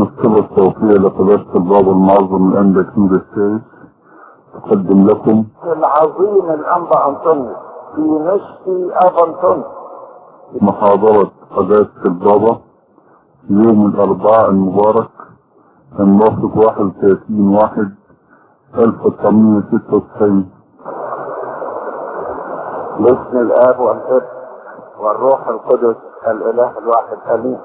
المكتبة الصوتية لقداسة البابا المعظم الأنبا كنيسة الثالث تقدم لكم العظيم الأنبا أنطونيوس في نشتي أبا أنطونيوس محاضرة قداسة البابا يوم الأربعاء المبارك الموافق 31/1/1996. باسم الآب والابن والروح القدس الإله الواحد آمين.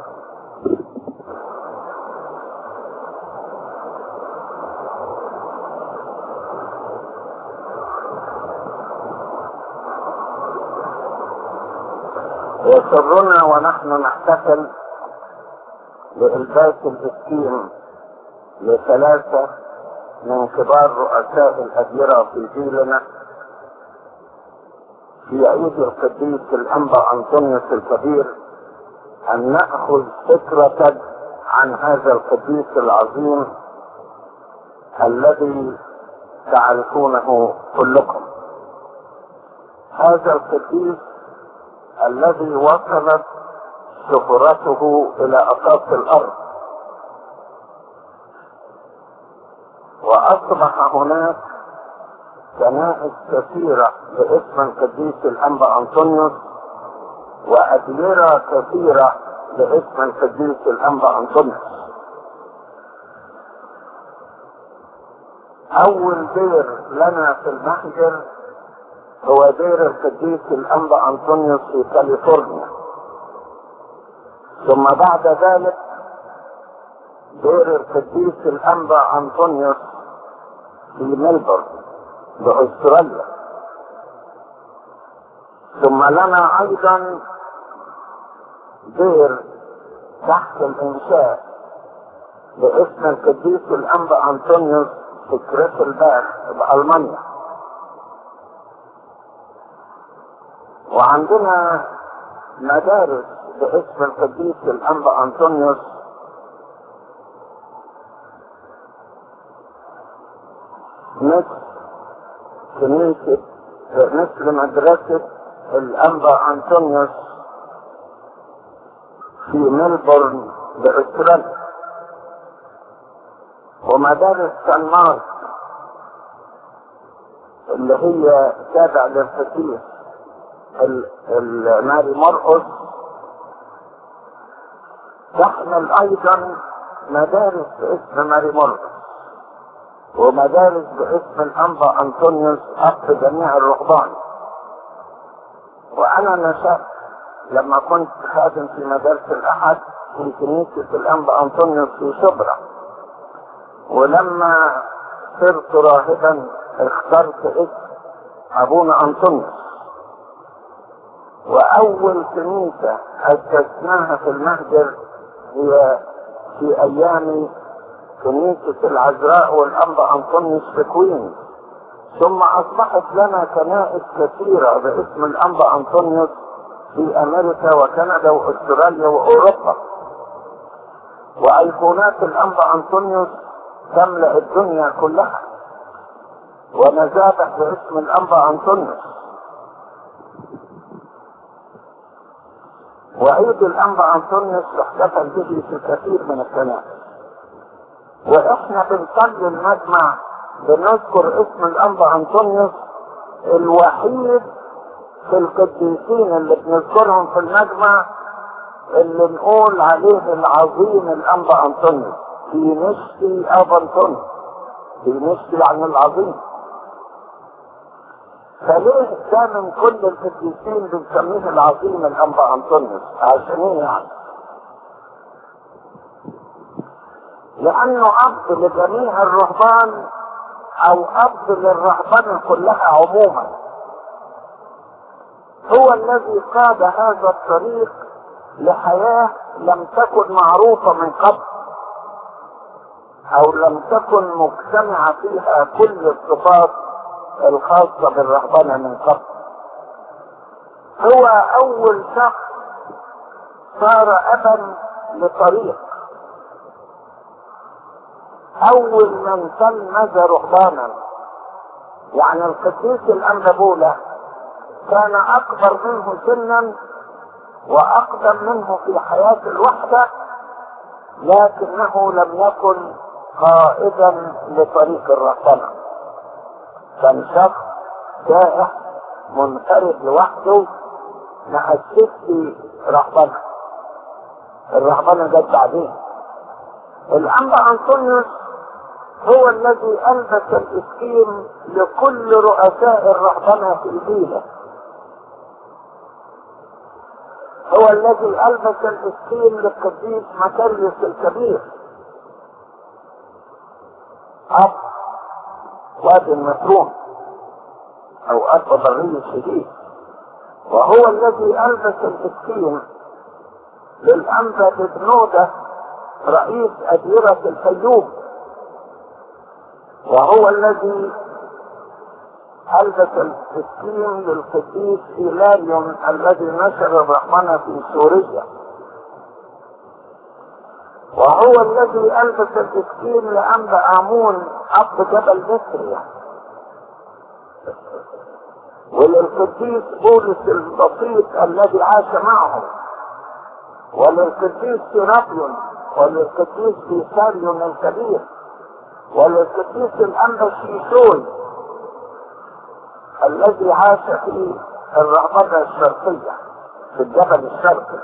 يسرنا ونحن نحتفل بإلباس الإسكيم لثلاثة من كبار رؤساء الأديرة في جيلنا في عيد القديس الأنبا أنطونيوس الكبير، أن نأخذ فكرة عن هذا القديس العظيم الذي تعرفونه كلكم. هذا القديس الذي وصلت شهرته إلى أقاصي الأرض، وأصبح هناك كنائس كثيرة باسم القديس الأنبا أنطونيوس وأديرة كثيرة باسم القديس الأنبا أنطونيوس. أول دير لنا في المهجر هو دير القديس الأنبا أنطونيوس في كاليفورنيا، ثم بعد ذلك دير القديس الأنبا أنطونيوس في ملبورن بأستراليا، ثم لنا أيضا دير تحت الإنشاء باسم القديس الأنبا أنطونيوس في كريسلباخ بألمانيا، وعندنا مدارس باسم القديس الأنبا أنطونيوس مثل مدرسة الأنبا أنطونيوس في ملبورن بأستراليا، ومدارس سان مارك اللي هي تابع للقديس ماري مرقس، تحمل أيضا مدارس باسم ماري مرقس ومدارس باسم الأنبا أنطونيوس أب جميع الرهبان. وأنا نشأت لما كنت خادم في مدارس الأحد في كنيسة الأنبا أنطونيوس في شبرا، ولما صرت راهبا اخترت اسم أبونا أنطونيوس، وأول كنيسة أسسناها في المهجر هي في أيام كنيسة العذراء والأنبا أنطونيوس في كوينز، ثم أصبحت لنا كنائس كثيرة باسم الأنبا أنطونيوس في أمريكا وكندا وأستراليا وأوروبا، وأيقونات الأنبا أنطونيوس تملأ الدنيا كلها، ونذابح باسم الأنبا أنطونيوس. وعيد الأنبا أنطونيوس احتفل به في كثير من الكنائس، وإحنا بنصلي المجمع بنذكر اسم الأنبا أنطونيوس الوحيد في القديسين اللي بنذكرهم في المجمع اللي نقول عليه العظيم الأنبا أنطونيوس في نشتي أبا أنطونيوس، في نشتي عن العظيم. فليه ده من كل القديسين بنسميه العظيم الأنبا أنطونيوس؟ عشان ايه يعني؟ لأنه أب لجميع الرهبان أو أب للرهبنة كلها عموما، هو الذي قاد هذا الطريق لحياة لم تكن معروفة من قبل، أو لم تكن مجتمعة فيها كل الصفات الخاصة بالرهبنة من قبل. هو أول شخص صار أبا لطريق، أول من تلمذ رهبانا. يعني القديس الأنبا بولا كان أكبر منه سنا وأقدم منه في حياة الوحدة، لكنه لم يكن قائدا لطريق الرهبنة. كان شخص تائه منفرد لوحده، ما حسيتش رهبنة. الرهبنة جت بعدين. الأنبا أنطونيوس هو الذي ألبس الإسكيم لكل رؤساء الرهبنة في الجيلة، هو الذي ألبس الإسكيم للقديس مكاريوس الكبير أب وادي النطرون أو أب بري الشديد، وهو الذي ألبس الإسكيم للأنبا ببنودة رئيس أديرة الفيوم، وهو الذي ألبس الإسكيم للقديس إيلاريون الذي نشر الرحمنة في سوريا، وهو الذي ألبس الإسكيم لأنبا آمون أب جبل مصريا، وللقديس بولس البسيط الذي عاش معه، وللقديس سيرابيون، وللقديس بيساريون الكبير، وللقديس الأنبا شيشوي الذي عاش في الرهبنة الشرقية في الجبل الشرقي.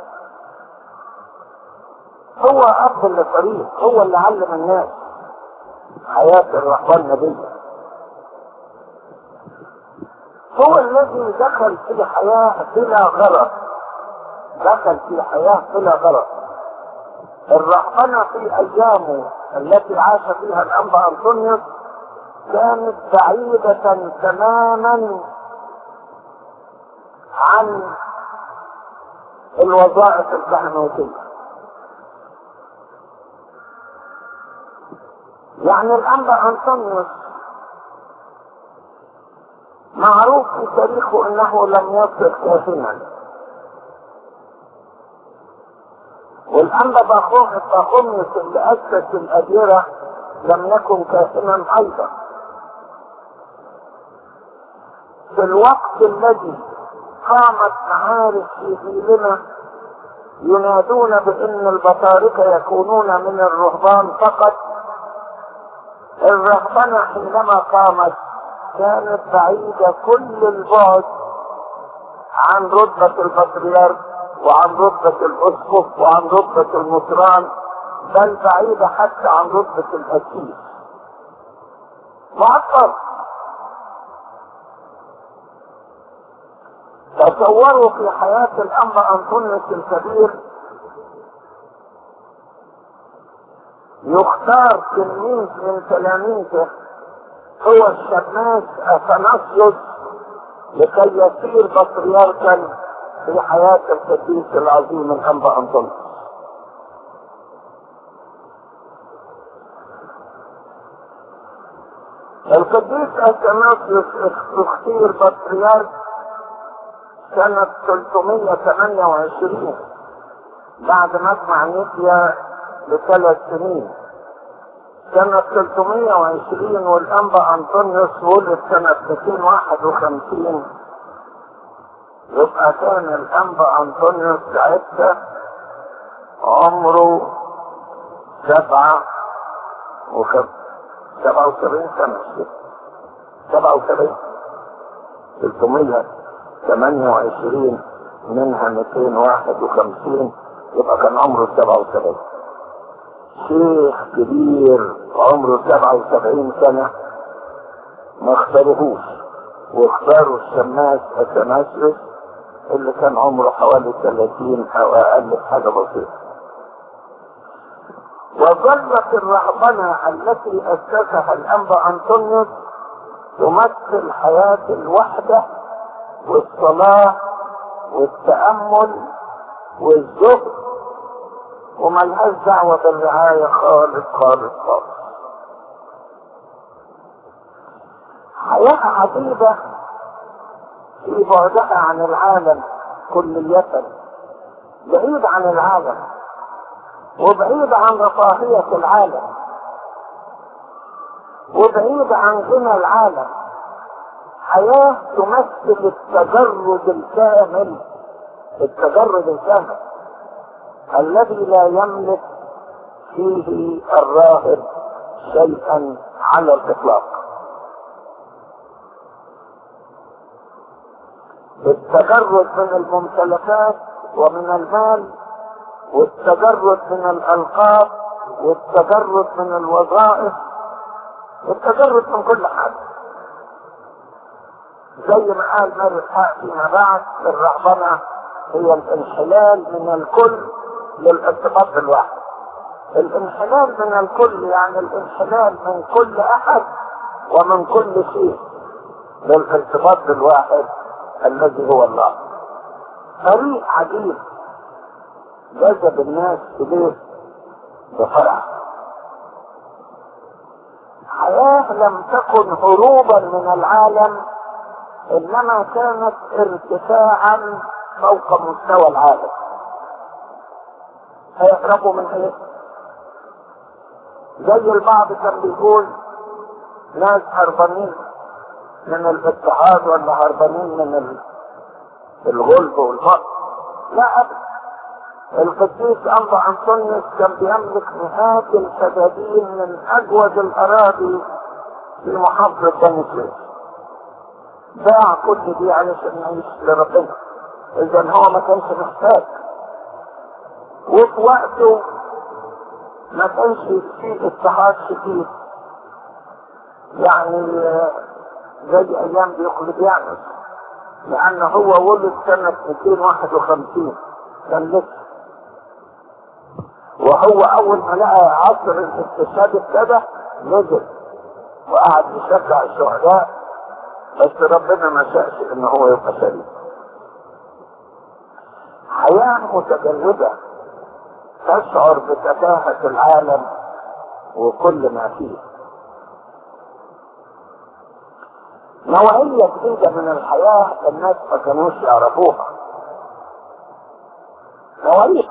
هو أب للطريق، هو اللي علم الناس حياة الرهبنة دي، هو الذي دخل في حياة بلا غرض، دخل في حياة بلا غرض. الرهبنة في أيامه التي عاش فيها الأنبا أنطونيوس كانت بعيدة تماما عن الوظائف الكهنوتية. يعني الأنبا أنطونيوس معروف في تاريخه أنه لم يصل كاهنا، والأنبا باخوميوس اللي أسس الأديرة لم يكن كاهنا أيضا. في الوقت الذي قامت معارك في جيلنا ينادون بأن البطاركة يكونون من الرهبان فقط، الرهبنة حينما قامت كانت بعيدة كل البعد عن رتبة البطريرك وعن رتبة الأسقف وعن رتبة المطران، بل بعيدة حتى عن رتبة الأسيس. معطل. تصوروا في حياة الأنبا أنطونيوس الكبير يختار تلميذ من تلاميذه هو الشماس أثناسيوس لكي يصير بطريركا في حياة القديس العظيم الأنبا أنطونيوس. القديس أثناسيوس اختير بطريرك سنة 328 بعد مجمع نيقيا ب3 سنين. سنة 320 والأنبا أنطونيوس ولد سنة 251، يبقى كان الأنبا أنطونيوس ساعتها عمره 77 سنة. 77 328 منها 251 يبقى كان عمره 77. شيخ كبير عمره 77 سنة ما اختاروهوش، واختاروا الشماس أثناسيوس اللي كان عمره حوالي 30 أو أقل حاجة بسيطة. وظلت الرهبنة التي أسسها الأنبا أنطونيوس تمثل حياة الوحدة والصلاة والتأمل والزهد، وملهاش دعوة بالرعاية خالص خالص خالص. حياة عجيبة في بعدها عن العالم كلية، بعيد عن العالم وبعيد عن رفاهية العالم وبعيد عن غنى العالم. حياة تمثل التجرد الكامل، التجرد الكامل الذي لا يملك فيه الراهب شيئا على الإطلاق. التجرد من الممتلكات ومن المال، والتجرد من الألقاب، والتجرد من الوظائف، والتجرد من كل حاجة. زي ما قال ماري إسحاق فيما بعد، الرهبنة هي الانحلال من الكل للارتباط بالواحد. الانحلال من الكل يعني الانحلال من كل أحد ومن كل شيء للارتباط بالواحد الذي هو الله. طريق عجيب جذب الناس إليه بفرح. حياة لم تكن هروبا من العالم، إنما كانت ارتفاعا فوق مستوى العالم. هيهربوا من ايه؟ زي البعض كان بيقول ناس هربانين من الاضطهاد ولا هربانين من الغلب والفقر. لا أبدا. القديس أنبا أنطونيوس كان بيملك مئات الفدادين من أجود الأراضي في محافظة بني سويف. باع كل دي علشان يعيش لربنا. إذا هو ما كانش محتاج، وفي وقته ما كانش فيه اضطهاد شديد، يعني زي أيام ديوقليانوس، لأن هو ولد سنة 251 كان لسه، وهو أول ما لقى عصر الاستشهاد ابتدى نزل وقعد يشجع الشهداء، بس ربنا ما شاءش إن هو يبقى شريك. حياة متجردة تشعر بتفاهة العالم وكل ما فيه. نوعية جديدة من الحياة الناس ما كانوش يعرفوها. نوعية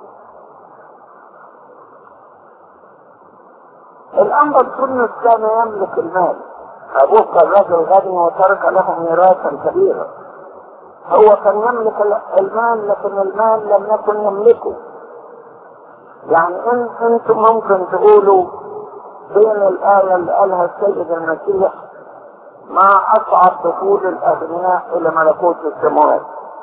الأنبا أنطونيوس كان يملك المال. أبوه كان رجل غني وترك له ميراثا كبيرا. هو كان يملك المال، لكن المال لم يكن يملكه. يعني انتم ممكن تقولوا بين الآية اللي قالها السيد المسيح ما أصعب دخول الأغنياء إلى ملكوت السماوات،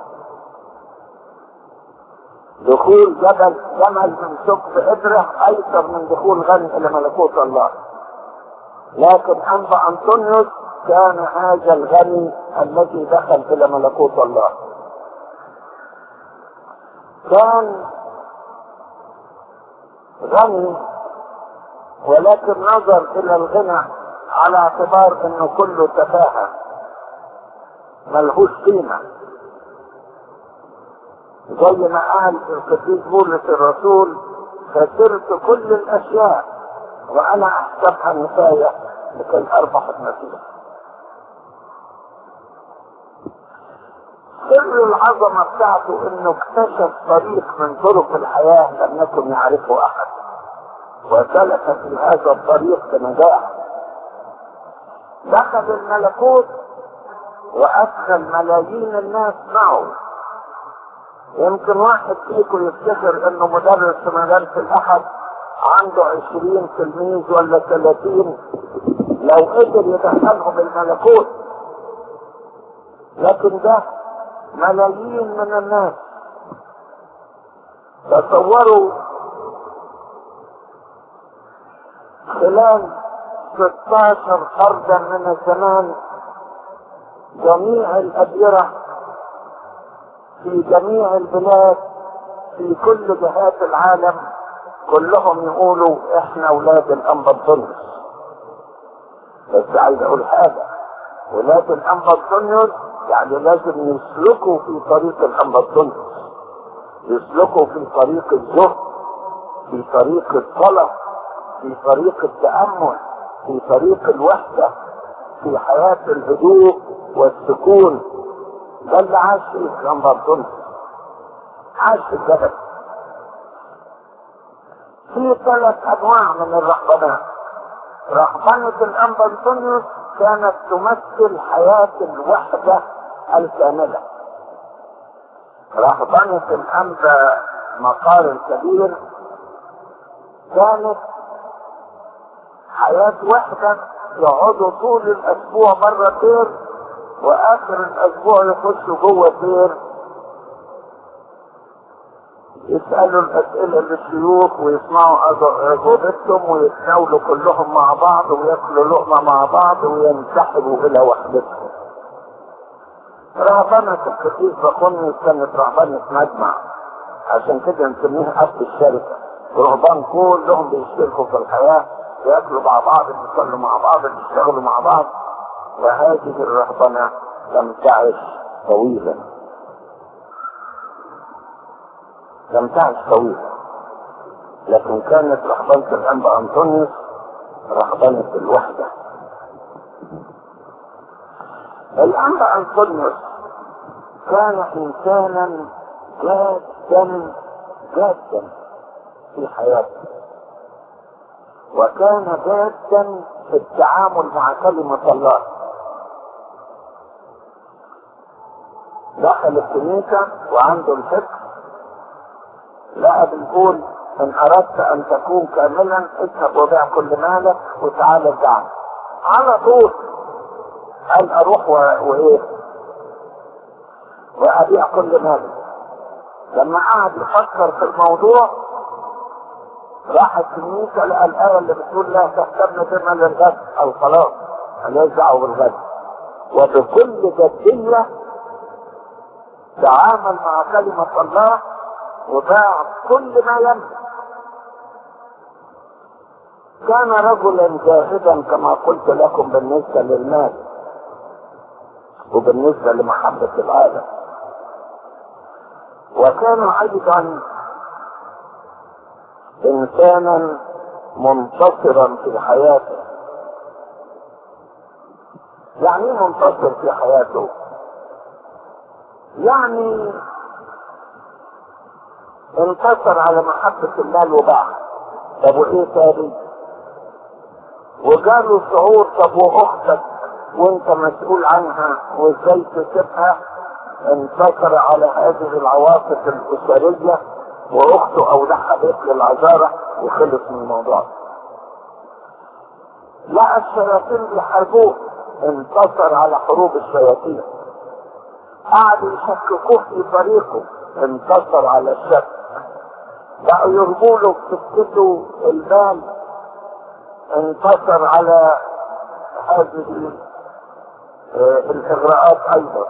دخول جمل من ثقب إبرة أيسر من دخول غني إلى ملكوت الله. لكن أنبا أنطونيوس كان هذا الغني الذي دخل إلى ملكوت الله. كان غني ولكن نظر إلى الغنى على اعتبار انه كله تفاهة ملهوش قيمة. زي ما قال القديس بولس الرسول خسرت كل الاشياء وانا احسبها نفاية لكي اربح المسيح. سر العظمة بتاعته انه اكتشف طريق من طرق الحياة لم يكن يعرفه احد، وسلك في هذا الطريق بنجاح. دخل الملكوت وأدخل ملايين الناس معه. يمكن واحد فيكم يفتكر انه مدرس في مدارس الأحد عنده 20 تلميذ ولا 30 لو قدر يدخلهم الملكوت، لكن ده ملايين من الناس. تصوروا خلال 16 قرنا من الزمان جميع الأديرة في جميع البلاد في كل جهات العالم كلهم يقولوا احنا اولاد الأنبا أنطونيوس. بس عايز اقول حاجة، ولاد الأنبا أنطونيوس يعني لازم يسلكوا في طريق الأنبا أنطونيوس، يسلكوا في طريق الزهد، في طريق الصلاة، في طريق التأمل، في طريق الوحدة، في حياة الهدوء والسكون. ده اللي عاش فيه الأنبا أنطونيوس، عاش في الجبل. في 3 أنواع من الرهبنات. رهبنة الأنبا أنطونيوس كانت تمثل حياة الوحدة الكاملة. رهبنة الأنبا مقار الكبير كانت حياة وحدة، يقعدوا طول الأسبوع بره دير، وآخر الأسبوع يخشوا جوه دير يسألوا الأسئلة للشيوخ ويسمعوا أجوبتهم ويتناولوا كلهم مع بعض ويأكلوا لقمة مع بعض وينسحبوا إلى وحدتهم. رهبنة القديس بقونيوس كانت رهبنة مجمع، عشان كده نسميها أب الشركة. رهبان كلهم بيشتركوا في الحياة، يأكلوا مع بعض، يصلوا مع بعض، يشتغلوا مع بعض. وهذه الرهبنة لم تعش طويلا، لم تعش طويلا، لكن كانت رهبنة الأنبا أنطونيوس رهبنة الوحدة. الأنبا أنطونيوس كان إنسانا جادا في حياته، وكان جادا في التعامل مع كلمة الله. دخل الكنيسة وعنده الفكر، لا بنقول ان اردت ان تكون كاملا اذهب وبيع كل مالك وتعالى ادعني. على طول قال اروح وايه وابيع كل مالك. لما قعد يفكر في الموضوع راح الكنيسة لقى الآية اللي بتقول لا تهتم بما للغد، او خلاص ماليش دعوة بالغد. وبكل جدية تعامل مع كلمة الله وباع كل ما يملك. كان رجلا جاهدا كما قلت لكم بالنسبة للمال وبالنسبة لمحبة العالم، وكان ايضا انسانا منتصرا في حياته. يعني ايه منتصر في حياته؟ يعني انتصر على محبة المال وباعها. طب وايه تاني؟ وجاله شعور طب واختك وانت مسؤول عنها وازاي تسيبها؟ انتصر على هذه العواطف الاسرية، واخته اولادها بيت للعذارة وخلص من الموضوع. لقى الشياطين بيحاربوه، انتصر على حروب الشياطين. قعدوا يشككوه في طريقه، انتصر على الشك. بقوا يرموا له في سكته المال، انتصر على هذه الاغراءات ايضا.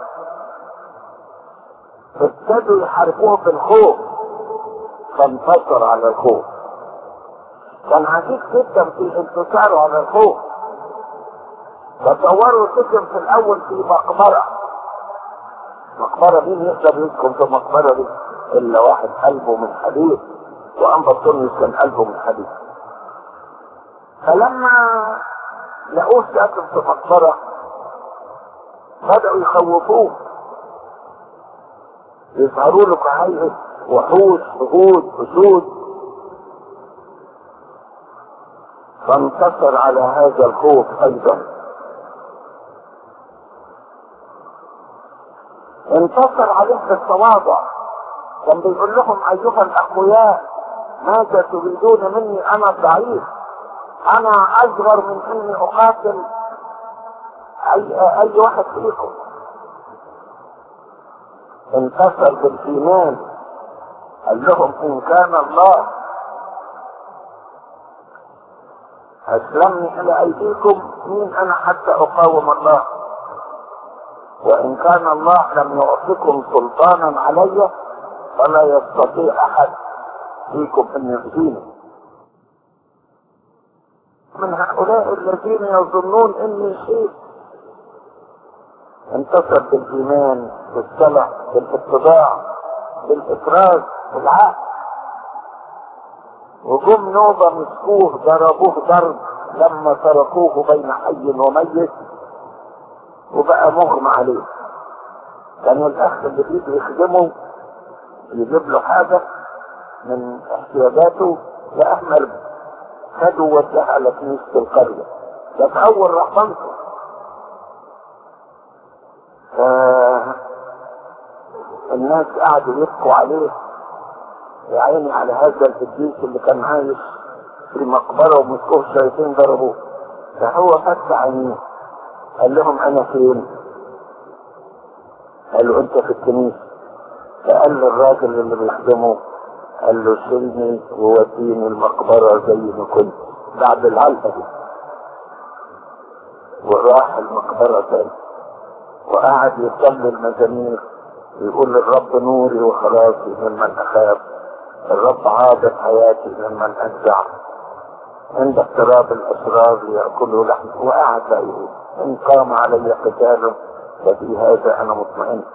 ابتدوا يحاربوه بالخوف، فانتصر على الخوف. كان عجيب جدا في انتصاره على الخوف. تصوروا سكن في الاول في مقبرة. مقبرة مين يقدر يسكن في مقبرة دي الا واحد قلبه من حديد، وأنبا أنطونيوس كان قلبه من حديد. فلما لقوه ساكن في مقبرة بدأوا يخوفوه، يظهروا له كهيئة وحوش هود أسود. فانتصر على هذا الخوف أيضا. انتصر عليه بالتواضع. كان بيقول لهم ايها الاقوياء ماذا تريدون مني؟ انا ضعيف، انا اصغر من اني اقاتل اي واحد فيكم. انتصر بالايمان، قال لهم ان كان الله اسلمني الى ايديكم مين انا حتى اقاوم الله؟ وان كان الله لم يعطكم سلطانا علي فلا يستطيع احد فيكم ان يؤذيني. من هؤلاء الذين يظنون اني شيء. انتصر بالايمان، بالصلاة، بالاتباع، بالافراز، بالعهد. وجم نوبة مسكوه ضربوه ضرب لما تركوه بين حي وميت وبقى مغمى عليه. كان الاخ اللي بيجي يخدمه يجيب له حاجة من احتياجاته لأهمل، خدوا وداها على كنيسة القرية. ده في أول رحمته. الناس قعدوا يبكوا عليه يا عيني على هذا القديس اللي كان عايش في مقبرة ومسكوه الشياطين ضربوه، فهو فتح عينيه قال لهم انا فين؟ قالوا انت في الكنيسة. فقال للراجل اللي بيخدمه، قال له شيلني ووديني المقبرة زي ما كنت بعد العلقة دي. وراح المقبرة تاني وقعد يصلي المزامير، يقول الرب نوري وخلاصي ممن اخاف، الرب عابر حياتي ممن انزع، عند اقتراب الاسرار ياكله لحم. وقعد يقول ان قام علي قتال ففي هذا انا مطمئن.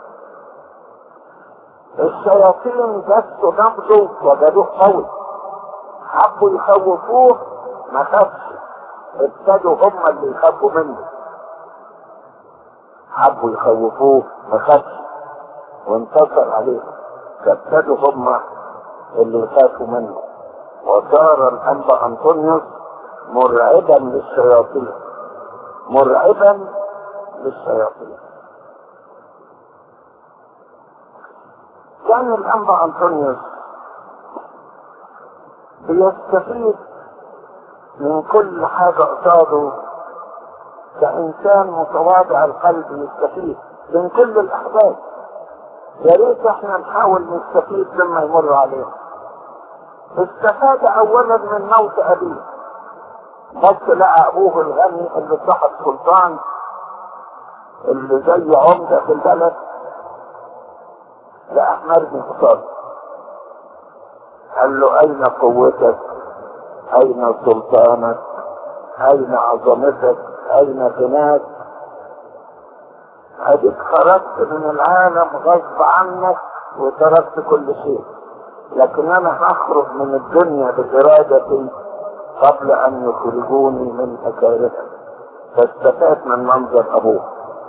الشياطين جسوا نبضه وجدوه قوي، حبوا يخوفوه ما خافش، ابتدوا هم اللي يخافوا منه. حبوا يخوفوه ما خافش وانتصر عليهم، فابتدوا هم اللي يخافوا منه. وصار الأنبا أنطونيوس مرعبا للشياطين، مرعبا للشياطين. كان الأنبا أنطونيوس بيستفيد من كل حاجة قصاده، كإنسان متواضع القلب يستفيد من كل الأحداث. يا ريت احنا نحاول نستفيد مما يمر علينا. استفاد اولا من موت ابيه، بس لقى ابوه الغني اللي صاحب سلطان اللي زي عمدة في البلد، لقى مرمي قصاده. قال له اين قوتك؟ اين سلطانك؟ اين عظمتك؟ اين غناك؟ اديك خرجت من العالم غصب عنك وتركت كل شيء، لكن انا هخرج من الدنيا بارادتي قبل ان يخرجوني من اكارها. فاستفاد من منظر ابوه،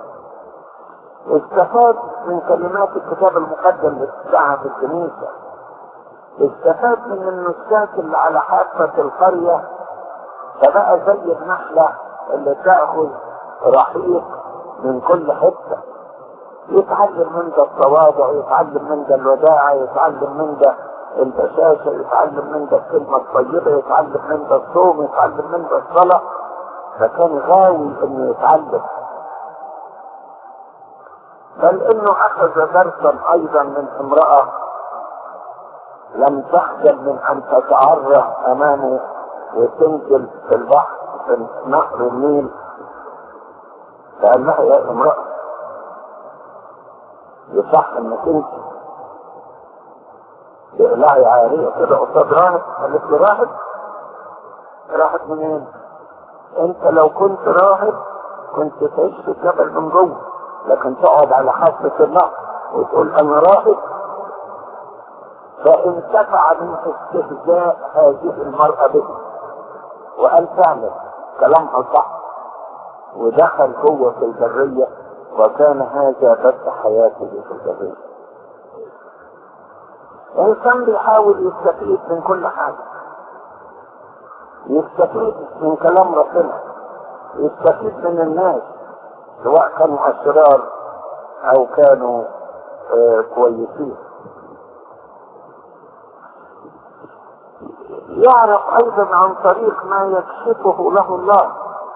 استفاد من كلمات الكتاب المقدم اللي بتسمعها في الكنيسه، استفاد من النساك اللي على حافه القريه، فبقى زي النحله اللي تاخذ رحيق من كل حته. يتعلم من ده التواضع، يتعلم من ده الوداعة، يتعلم من ده البشاشة، يتعلم من ده الكلمة الطيبة، يتعلم من ده الصوم، يتعلم من ده الصلاة. فكان غاوي انه يتعلم، بل انه اخذ درسا ايضا من امرأة لم تخجل من ان تتعرى امامه وتنزل في البحر في نهر النيل. فقال لها يا امرأة يصح انك انت تقلعي عارية كده قصاد راهب؟ قالت له راهب؟ راهب منين؟ انت لو كنت راهب كنت تعيش في الجبل من جوه، لكن تقعد على حافة النهر وتقول انا راهب. فانتفع من استهزاء هذه المرأة به وقال فعلا كلامها صح، ودخل جوه في البرية، وكان هذا بدء حياته في البرية. الإنسان بيحاول يستفيد من كل حاجة، يستفيد من كلام ربنا، يستفيد من الناس سواء كانوا أشرار أو كانوا كويسين. يعرف أيضا عن طريق ما يكشفه له الله.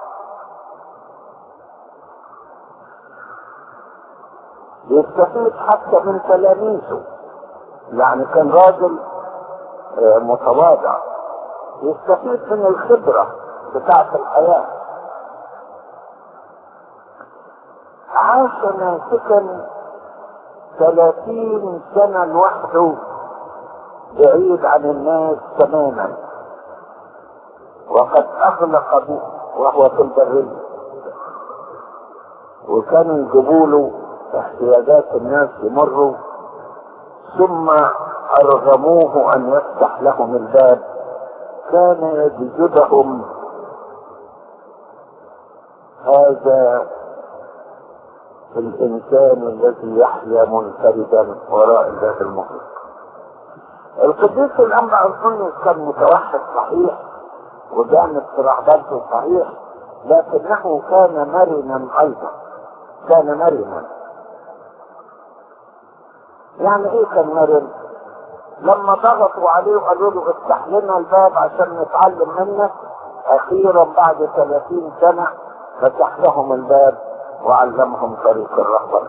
يستفيد حتى من تلاميذه، يعني كان راجل متواضع، يستفيد من الخبرة بتاعت الحياة. عاش ناسكا 30 سنة لوحده بعيد عن الناس تماما، وقد أغلق به وهو في البرية، وكانوا يجيبوا له احتياجات الناس يمروا، ثم أرغموه أن يفتح لهم الباب. كان يجذبهم هذا الإنسان الذي يحيا منفردا وراء الباب المغلق. القديس الأنبا أنطونيوس كان متوحد صحيح وجانب في رغبته صحيح، لكنه كان مرنا أيضا، كان مرنا. يعني ايه كان مرن؟ لما ضغطوا عليه وقالوا له افتح لنا الباب عشان نتعلم منك، اخيرا بعد 30 سنة فتح لهم الباب وعلمهم طريق الرهبنة.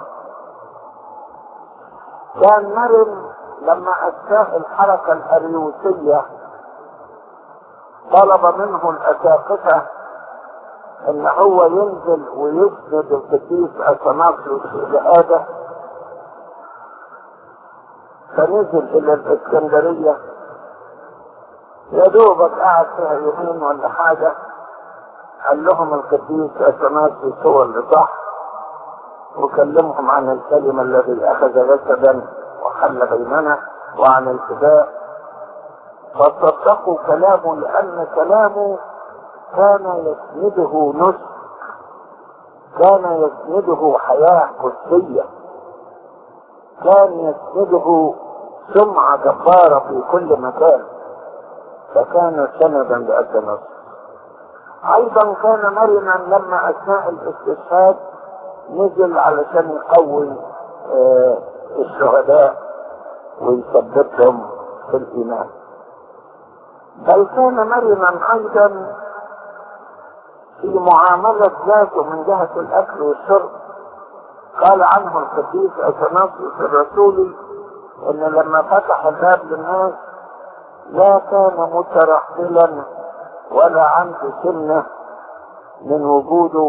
كان مرن لما أساء الحركة الأريوسية طلب منه الأساقفة ان هو ينزل ويسند القديس اثناسيوس الشهادة، فنزل الى الاسكندرية يا دوبك قعد فيها يومين ولا حاجة، قال لهم القديس اثناسيوس هو اللي صح، وكلمهم عن الكلمة الذي اخذ جسدا وحل بيننا وعن الفداء، فصدقوا كلامه لان كلامه كان يسنده نسك، كان يسنده حياة قدسية، كان يسنده سمعة جبارة في كل مكان، فكان سندا لأثناسيوس. أيضا كان مرنا لما أثناء الاستشهاد نزل علشان يقوي الشهداء ويثبتهم في الإيمان. بل كان مرنا أيضا في معاملة ذاته من جهة الأكل والشرب. قال عنه القديس اثناسيوس الرسولي إن لما فتح الباب للناس لا كان مترحلا ولا عنده سنة من وجوده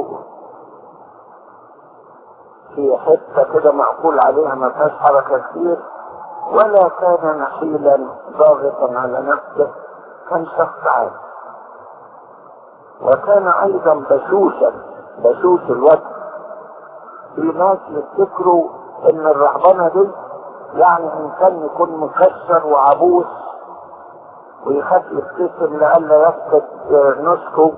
في حتة كده معقول عليها ما فيهاش حركة كتير، ولا كان نحيلا ضاغطا على نفسه، كان شخص عادي. وكان ايضا بشوشا، بشوش الوجه. في ناس يفتكروا ان الرهبنة دي يعني انسان يكون مكسر وعبوس ويخاف يبتسم لئلا يفقد نسكه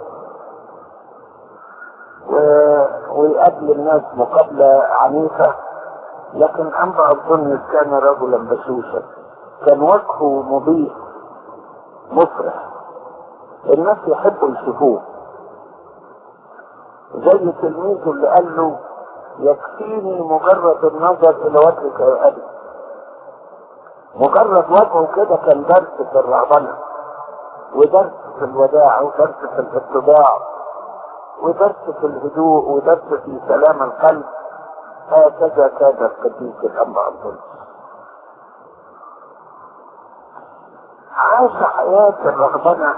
ويقابل الناس مقابلة عنيفة. لكن أنبا أنطونيوس كان رجلا بشوشا، كان وجهه مضيء مفرح، الناس يحبوا يشوفوه، زي تلميذه اللي قال له يكفيني مجرد النظر الى وجهك يا ابي. مجرد وجهه كده كان درس في الرهبنة، ودرس في الوداع، ودرس في الاتباع، ودرس في الهدوء، ودرس في سلام القلب. هكذا كان القديس الأنبا أنطونيوس. عاش حياة الرهبنة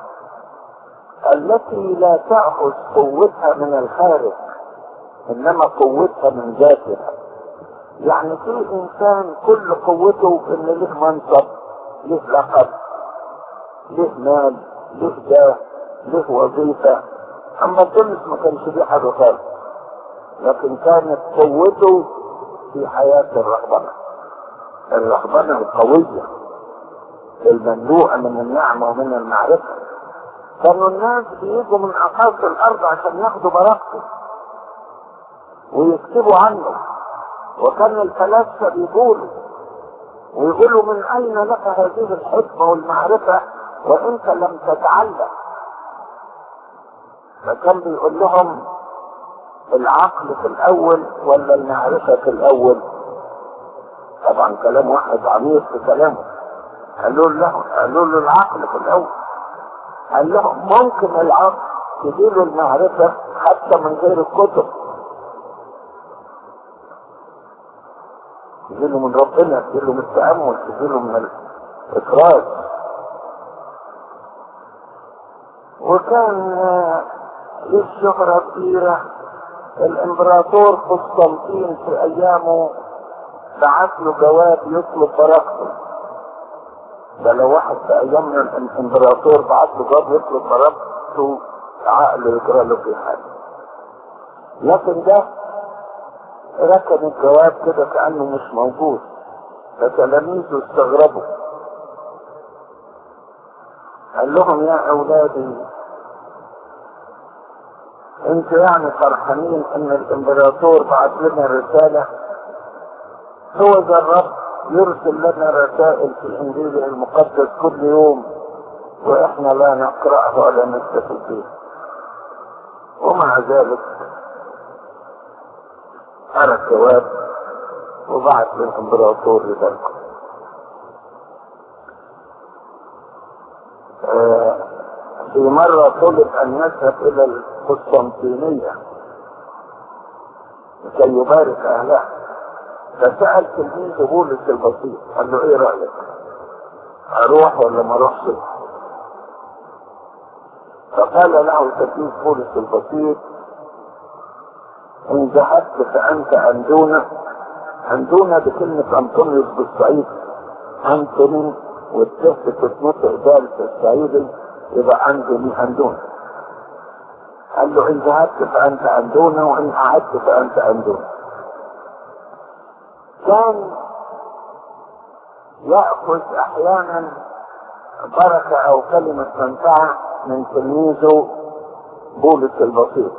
التي لا تأخذ قوتها من الخارج، إنما قوتها من ذاتها. يعني في إنسان كل قوته إن له منصب، له لقب، له مال، له جاه، له وظيفة. أما أنطونيوس ما كانش ليه حاجة خالص، لكن كانت قوته في حياة الرهبنة، الرهبنة القوية المملوءة من النعمة ومن المعرفة. كانوا الناس بيجوا من أقاصي الأرض عشان ياخدوا بركته ويكتبوا عنه، وكان الفلاسفة بيقولوا ويقولوا من أين لك هذه الحكمة والمعرفة وأنت لم تتعلم؟ فكان بيقول لهم العقل في الأول ولا المعرفة في الأول؟ طبعا كلام واحد عميق في كلامه. قالوا له العقل في الأول. قال لهم ممكن العقل تجيله المعرفة حتى من غير الكتب، تجيله من ربنا، تجيله من التأمل، تجيله من الإفراد. وكان له شهرة كبيرة. الامبراطور قسطنطين في ايامه بعت له جواب يطلب بركته. ده لو واحد في ايامنا الامبراطور بعت له جواب يطلب بركته عقله يجرى له في حاجه. لكن ده ركن الجواب كده كأنه مش موجود، فتلاميذه استغربوا. قال لهم يا اولادي انت يعني فرحانين ان الامبراطور بعت لنا رسالة؟ هو ذا الرب يرسل لنا رسائل في الانجيل المقدس كل يوم واحنا لا نقرأها ولا نستفيد بها. ومع ذلك قرأ الجواب وبعت للامبراطور لذلك. مرة طلب أن يذهب إلى القسطنطينية لكي يبارك أهلها، فسأل تلميذه بولس البسيط قال له إيه رأيك؟ أروح ولا ما أروحش؟ فقال له تلميذ بولس البسيط: إن ذهبت فأنت أندونة. أندونة بكلمة أنطونيوس بالصعيد، أنتوني والتهت تتنطق دال في الصعيدي يبقى أندونة. قال له: إن ذهبت فأنت أندونة، وإن قعدت فأنت أندونة. كان يأخذ أحيانا بركة أو كلمة منفعة من تلميذه بولس البسيط.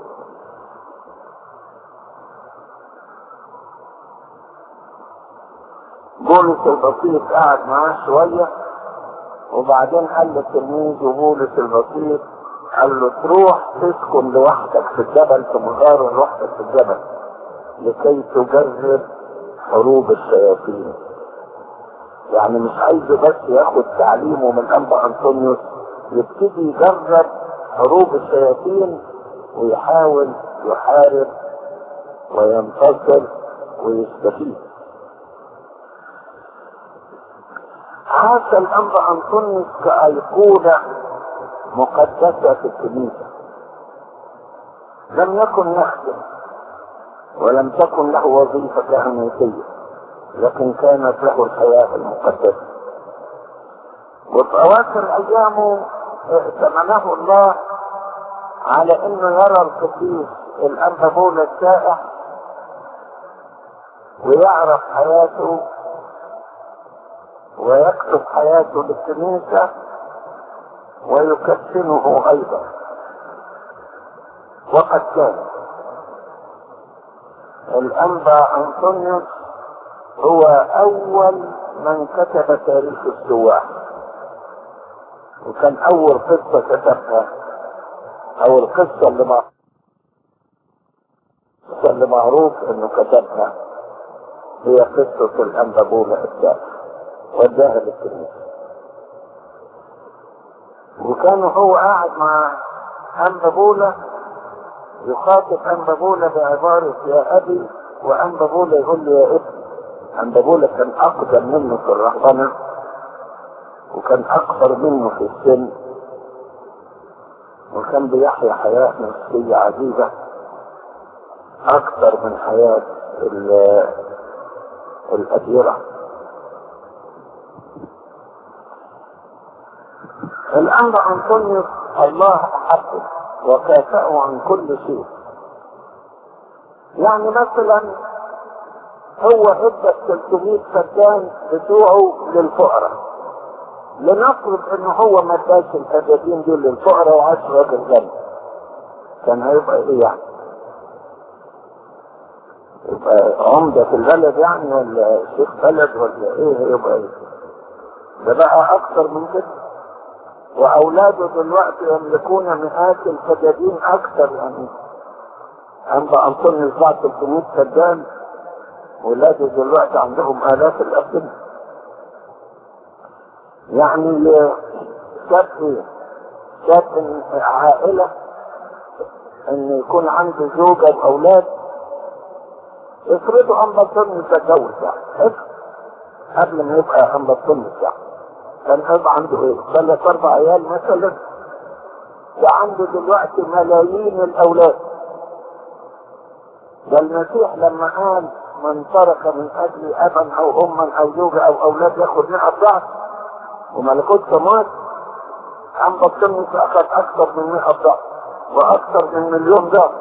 بولس البسيط قعد معاه شوية، وبعدين قال لتلميذه بولس البسيط، قال له: تروح تسكن لوحدك في الجبل، في مغارة لوحدك في الجبل لكي تجرب حروب الشياطين. يعني مش عايزه بس ياخد تعليمه من أنبا أنطونيوس، يبتدي يجرب حروب الشياطين ويحاول يحارب وينتصر ويستفيد. عاش الأنبا أنطونيوس كأيقونة مقدسة في الكنيسة، لم يكن يخدم ولم تكن له وظيفة كهنوتية، لكن كانت له الحياة المقدسة. وفي أواخر أيامه ائتمنه الله على أنه يرى القديس الأنبا بولا السائح ويعرف حياته ويكتب حياته للكنيسة ويكفنه أيضا. وقد كان الأنبا أنطونيوس هو أول من كتب تاريخ السواح، وكان أول قصة كتبها أو القصة اللي معروف إنه كتبها هي قصة الأنبا بولا السائح وداها للكنيسة. وكان هو قاعد مع أنبا بولا يخاطب أنبا بولا بعبارة يا أبي، وأنبا بولا يقول له يا ابني. أنبا بولا كان أقدم منه في الرهبنة وكان أكبر منه في السن، وكان بيحيا حياة نفسية عجيبة أكثر من حياة الأديرة. الأنبا أنطونيوس الله أحبه وكافأه عن كل شيء. يعني مثلا هو ادى 300 فدان بتوعه للفقراء، لنفرض انه هو ما اداش الفدادين دول للفقراء وعاش راجل غني، كان هيبقى ايه يعني؟ يبقى عمدة في البلد يعني، ولا شيخ بلد، ولا ايه هيبقى ايه؟ ده بقى اكثر من كده. واولاده دلوقتي يملكون مئات الفدادين اكثر. يعني أنبا أنطونيوس بعد 300 فدان، ولاده دلوقتي عندهم آلاف الأفدان. يعني شاب عائلة ان يكون عنده زوجة واولاد. افرضوا أنبا أنطونيوس اتجوز يعني قبل ما يبقى أنبا أنطونيوس يعني، كان هيبقى عنده ايه؟ 3-4 عيال مثلا. وعنده دلوقتي ملايين الاولاد. ده المسيح لما قال من ترك من اجل ابا او اما او زوجة او اولاد ياخد 100 ضعف وملكوت سماوات، أنبا أنطونيوس اخذ اكثر من 100 ضعف واكثر من 1,000,000 ضعف.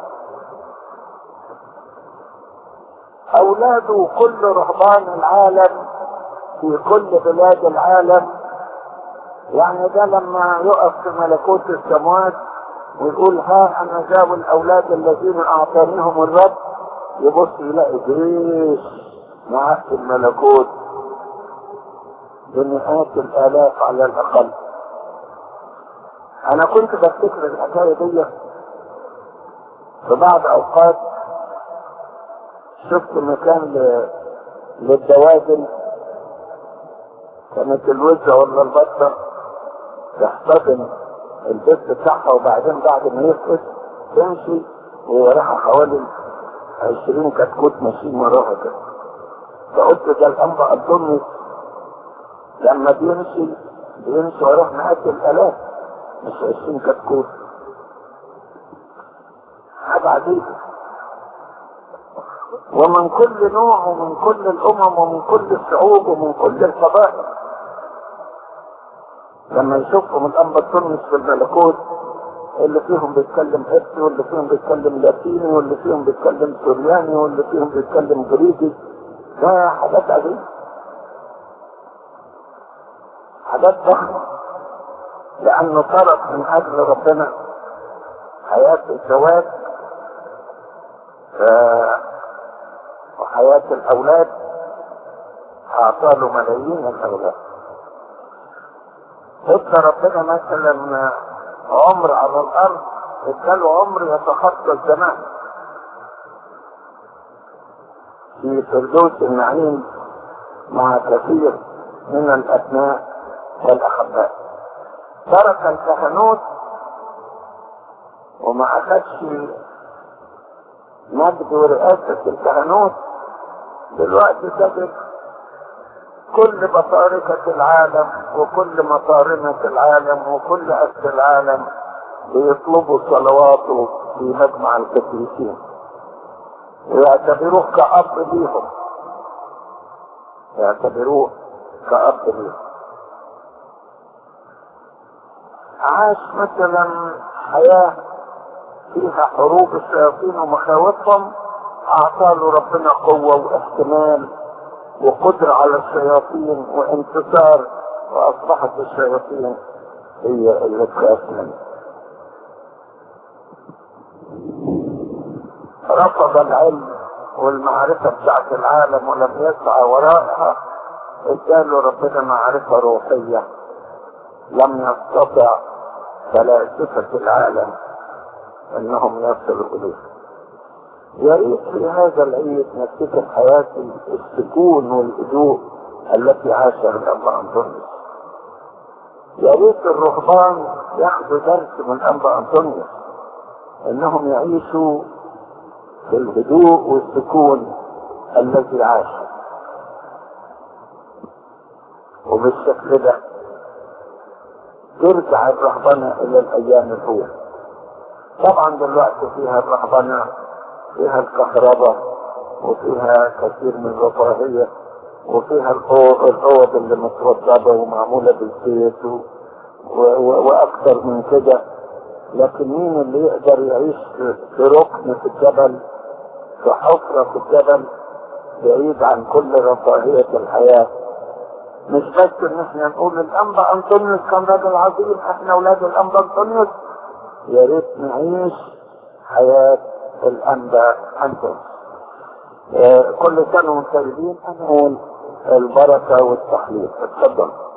اولاده كل رهبان العالم في كل بلاد العالم. يعني ده لما يقف في ملكوت السماوات ويقول ها انا ذاوي الاولاد الذين اعطانيهم الرب، يبص يلاقي جيش معاه في الملكوت بمئات الالاف على الاقل. انا كنت بفتكر الحكايه دي في بعض اوقات. شفت مكان للدواجن، كانت الوزة ولا البطة تحتضن البيت بتاعها، وبعدين بعد ما يفقد تمشي ووراها حوالي 20 كتكوت ماشيين وراها كده. فقلت ده الأنبا أنطونيوس لما بيمشي وراه مئات الآلاف، مش 20 كتكوت. حاجة عجيبة. ومن كل نوع ومن كل الأمم ومن كل الشعوب ومن كل القبائل، لما يشوفهم الأنبا أنطونيوس في الملكوت، اللي فيهم بيتكلم قبطي، واللي فيهم بيتكلم لاتيني، واللي فيهم بيتكلم سورياني، واللي فيهم بيتكلم جريكي، ده حاجات عجيبة، حاجات ضخمة، لأنه ترك من أجل ربنا حياة الزواج وحياة الأولاد، أعطاله ملايين الأولاد. ادى ربنا مثلا عمر على الأرض، اداله عمر يتخطى الزمان في فردوس النعيم مع كثير من الأبناء والأحباء. ترك الكهنوت وما أخدش مجد ورئاسة الكهنوت. دلوقتي تجد كل بطاركة العالم وكل مطارنة العالم وكل أسد العالم بيطلبوا صلواته في مجمع القديسين ويعتبروه كأب ليهم، يعتبروه كأب ليهم. عاش مثلا حياة فيها حروب الشياطين ومخاوفهم، أعطاله ربنا قوة واحتمال وقدرة على الشياطين وانتصار، وأصبحت الشياطين هي اللي تخاف منه. رفض العلم والمعرفة بتاعت العالم ولم يسعى وراءها، اداله ربنا معرفة روحية لم يستطع فلاسفة العالم انهم يصلوا اليها. يا ريت في هذا العيد نفتكر حياة السكون والهدوء التي عاشها الأنبا أنطونيوس. يا ريت الرهبان ياخذوا درس من الأنبا أنطونيوس انهم يعيشوا في الهدوء والسكون الذي عاشه، وبالشكل ده ترجع الرهبنة الى الايام الاولى. طبعا دلوقتي فيها الرهبنة فيها الكهرباء وفيها كثير من الرفاهية وفيها الاوض اللي متوضبة ومعمولة بالزيت واكثر من كده. لكن مين اللي يقدر يعيش في ركن في الجبل، في حفرة في الجبل، بعيد عن كل رفاهية الحياة؟ مش بس ان احنا نقول الانبا انطونيوس كان راجل عظيم، احنا اولاد الانبا انطونيوس، يا ريت نعيش حياة الانبا انطونيوس. كل سنة وانتم طيبين. انا اقول البركة والتحليل. اتفضل.